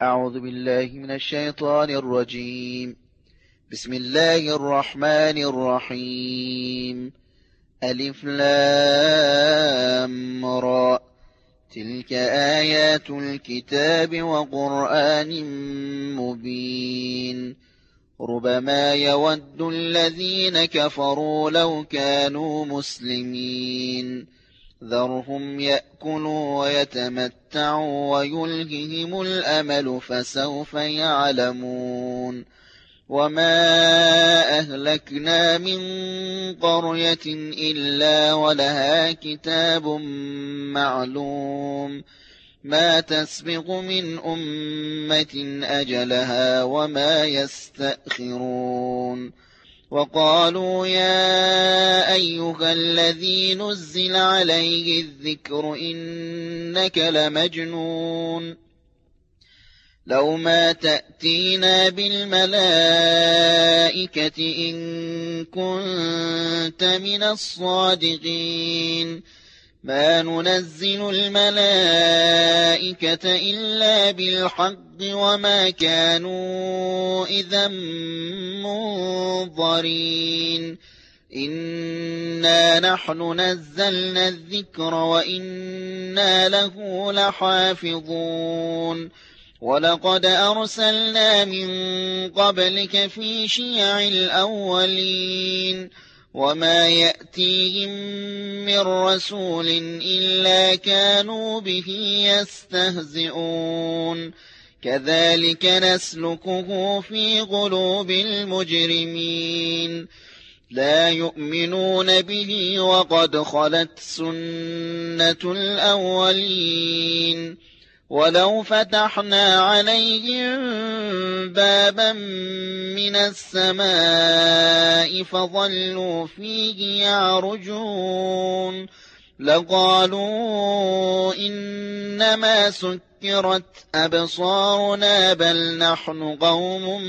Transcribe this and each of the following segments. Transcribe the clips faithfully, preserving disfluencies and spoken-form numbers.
أعوذ بالله من الشيطان الرجيم. بسم الله الرحمن الرحيم. ألف لام را، تلك آيات الكتاب وقرآن مبين. ربما يود الذين كفروا لو كانوا مسلمين. ذرهم يأكلوا ويتمتعوا ويلههم الأمل فسوف يعلمون. وما أهلكنا من قرية إلا ولها كتاب معلوم، ما تسبق من أمة أجلها وما يستأخرون. وقالوا يا أيها الذي نزل عليه الذكر إنك لمجنون، لو ما تأتينا بالملائكة إن كنت من الصادقين. ما ننزل الملائكة إلا بالحق وما كانوا إذا منظرين. إنا نحن نزلنا الذكر وإنا له لحافظون. ولقد أرسلنا من قبلك في شيع الأولين، وما يأتيهم من رسول إلا كانوا به يستهزئون. كذلك نسلكه في قلوب المجرمين. لا يؤمنون به وقد خلت سنة الأولين. ولو فتحنا عليهم بابا من السماء فظلوا فيه يعرجون لقالوا إنما سكرت أبصارنا بل نحن قوم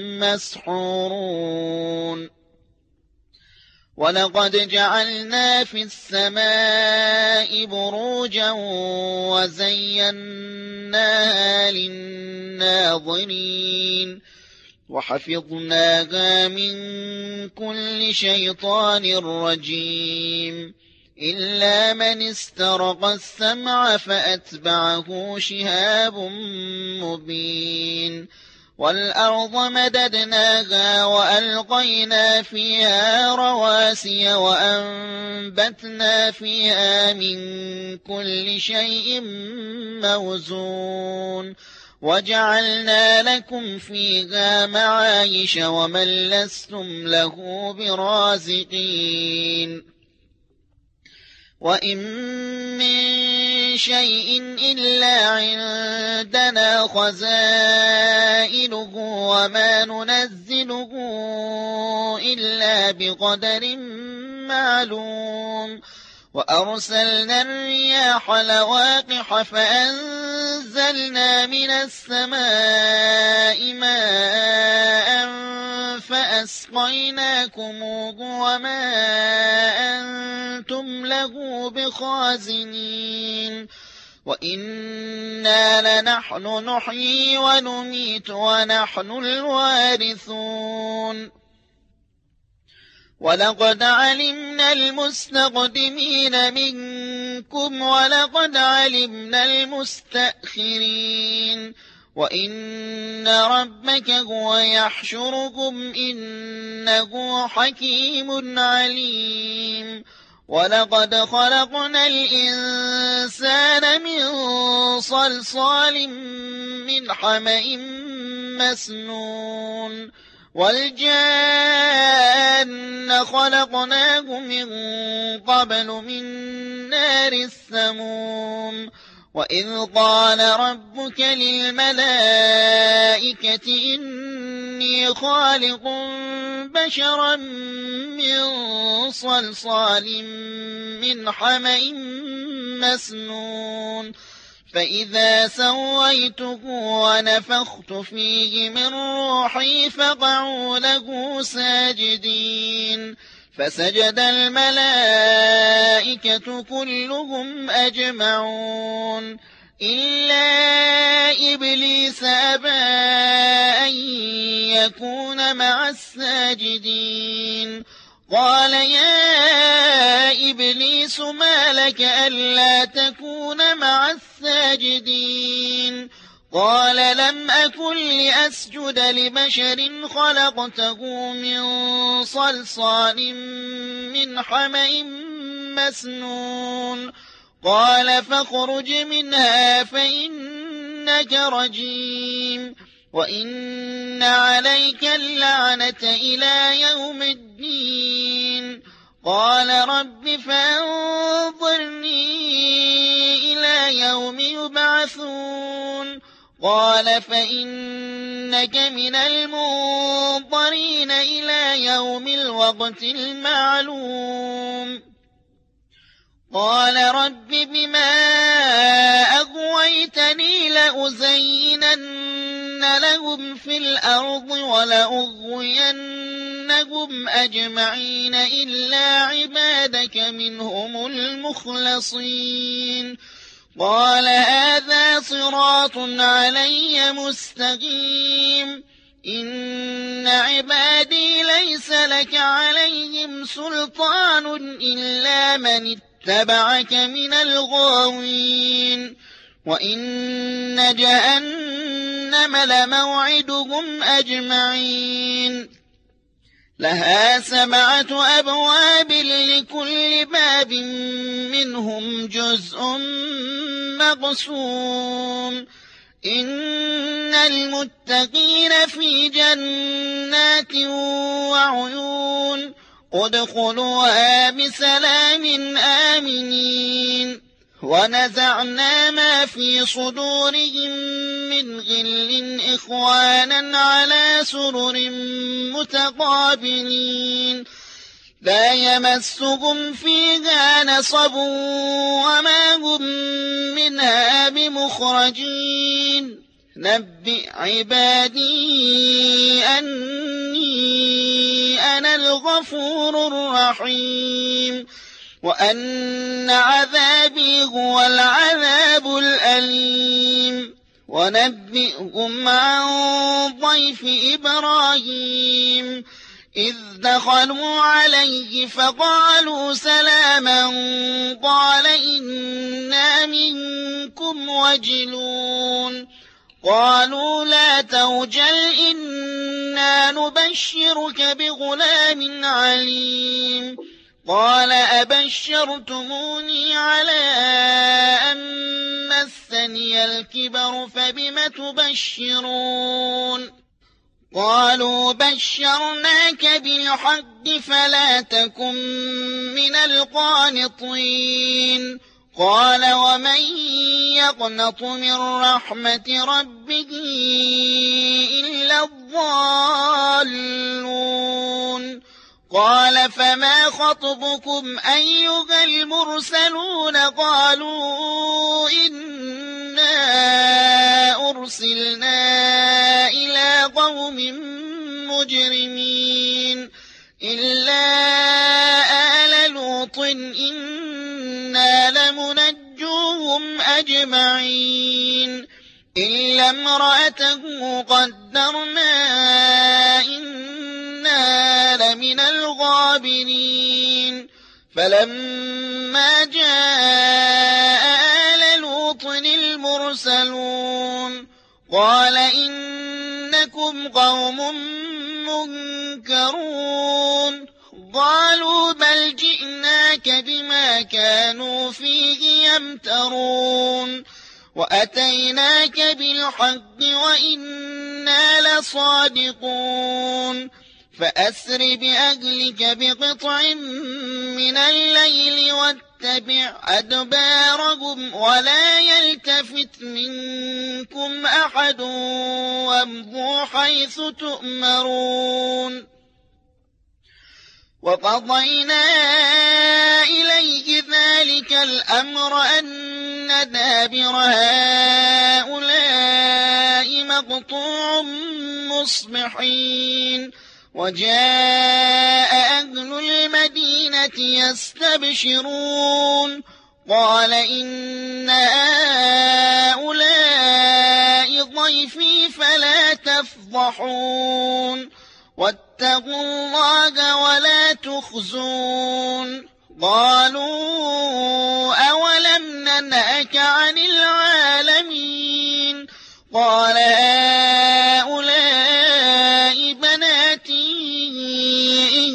مسحورون. ولقد جعلنا في السماء بروجا وزيناها للناظرين وحفظناها من كل شيطان رجيم إلا من استرق السمع فأتبعه شهاب مبين. والأرض مددناها وألقينا فيها رواسي وأنبتنا فيها من كل شيء موزون وجعلنا لكم فيها معايش ومن لستم له برازقين. وإن من شيء إلا عندنا خزائنه وما ننزله إلا بقدر معلوم. وأرسلنا الرياح لواقح فأنزلنا من السماء ماء فأسقيناكموه وما أنتم له بخازنين. وإنا لنحن نحيي ونميت ونحن الوارثون. ولقد علمنا المستقدمين منكم ولقد علمنا المستأخرين. وإن ربك هو يحشركم إنه حكيم عليم. ولقد خلقنا الإنسان من صلصال من حمأ مسنون والجان خلقناه من قبل من نار السموم. وإذ قال ربك للملائكة إني خالق بشرا من صلصال من حمأ مسنون فإذا سويته ونفخت فيه من روحي فقعوا له ساجدين. فسجد الملائكة كلهم أجمعون إلا إبليس أبى أن يكون مع الساجدين قال يا إبليس ما لك ألا تكون مع الساجدين قال لم أكن لأسجد لبشر خلقته من صلصال من حمإ مسنون قال فاخرج منها فإنك رجيم وإن عليك اللعنة إلى يوم الدين قال رب فأنظرني إلى يوم يبعثون قال فإنك من المنظرين إلى يوم الوقت المعلوم قال رب بما أغويتني لأزينن لهم في الأرض ولأغوينهم أجمعين إلا عبادك منهم المخلصين قال هذا صراط علي مستقيم إن عبادي ليس لك عليهم سلطان إلا من اتبعك من الغاوين وإن جهنم لموعدهم أجمعين لها سبعة أبواب لكل باب منهم جزء مقسوم إن المتقين في جنات وعيون ادخلوها بسلام آمنين ونزعنا ما في صدورهم من غل إخوانا على سرر متقابلين لا يمسهم فيها نصب وما هم منها بمخرجين نبئ عبادي أني أنا الغفور الرحيم وأن عذابي هو العذاب الأليم ونبئهم عن ضيف إبراهيم إذ دخلوا عليه فقالوا سلاما قال إنا منكم وجلون قالوا لا توجل إنا نبشرك بغلام عليم قال أبشرتموني على أن مسني الكبر فبم تبشرون قالوا بشرناك بالحق فلا تكن من القانطين قال ومن يقنط من رحمة ربه إلا الضالون قال فما خطبكم أيها المرسلون قالوا إنا أرسلنا إلى قوم مجرمين إلا آل لوط إنا لمنجوهم أجمعين إلا امرأته قدرنا إنا لمن الغابرين فلما جاء آل لوط المرسلون قال إنكم قوم منكرون قالوا بل جئناك بما كانوا فيه يمترون وأتيناك بالحق وإنا لصادقون فأسر بأهلك بقطع من الليل واتبع أدبارهم ولا يلتفت منكم أحد وامضوا حيث تؤمرون وقضينا إليه ذلك الأمر أن دابر هؤلاء مقطوع مصبحين وجاء أهل المدينة يستبشرون قال إن هؤلاء ضيفي فلا تفضحون واتقوا الله ولا تخزون قالوا أولم ننهك عن العالمين قال هؤلاء بناتي إن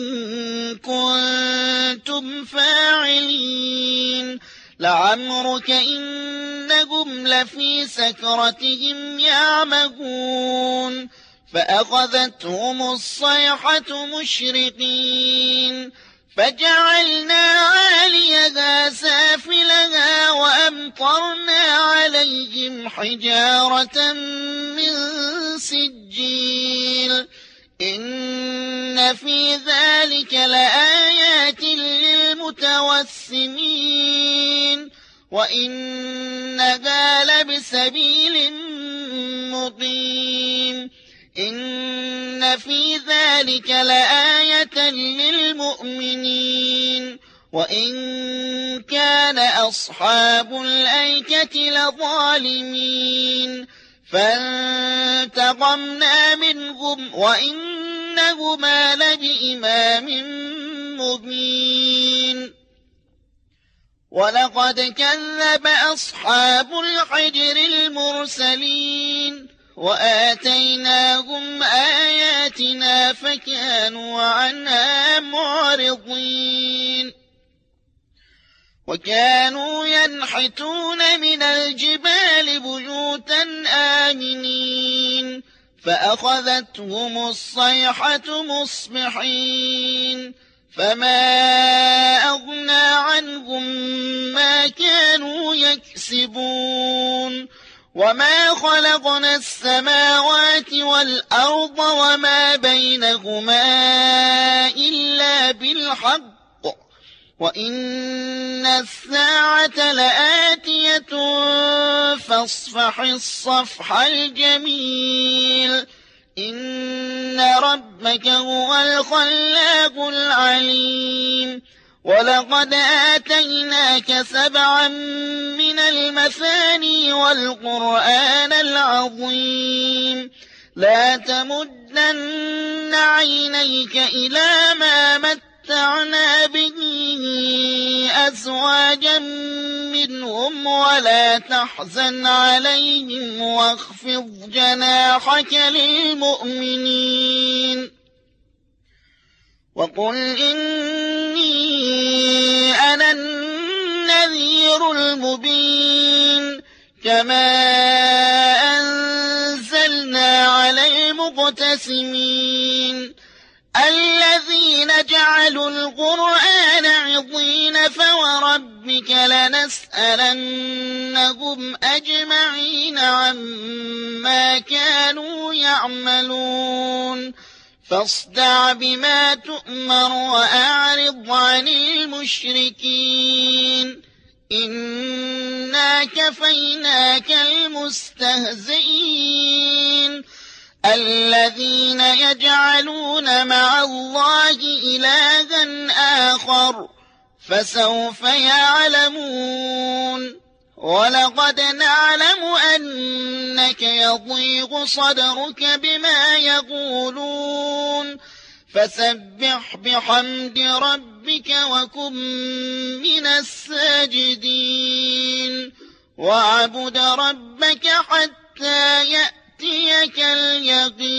كنتم فاعلين لعمرك إنهم لفي سكرتهم يعمهون فأخذتهم الصيحة مشرقين فجعلنا عاليها سافلها وأمطرنا عليهم حجارة من سجيل إن في ذلك لآيات للمتوسمين وإنها لبسبيل مقيم إن في ذلك لآية للمؤمنين وإن كان أصحاب الأيكة لظالمين فانتقمنا منهم وإنهما لبإمام مبين ولقد كذب أصحاب الحجر المرسلين وآتيناهم آياتنا فكانوا عنها معرضين وكانوا ينحتون من الجبال بيوتا آمنين فأخذتهم الصيحة مصبحين فما أغنى عنهم ما كانوا يكسبون وما خلقنا السماوات والأرض وما بينهما إلا بالحق وإن الساعة لآتية فاصفح الصفح الجميل إن ربك هو الخلاق العليم ولقد آتيناك سبعا من المثاني والقرآن العظيم لا تمدن عينيك إلى ما متعنا به أزواجا منهم ولا تحزن عليهم واخفض جناحك للمؤمنين وقل إني أنا النذير المبين كما أنزلنا على المقتسمين الذين جعلوا القرآن عضين فوربك لنسألنهم أجمعين عما كانوا يعملون فاصدع بما تؤمر وأعرض عن المشركين إنا كفيناك المستهزئين الذين يجعلون مع الله إلها آخر فسوف يعلمون ولقد نعلم أنك يضيق صدرك بما يقولون فسبح بحمد ربك وكن من الساجدين واعبد ربك حتى يأتيك اليقين.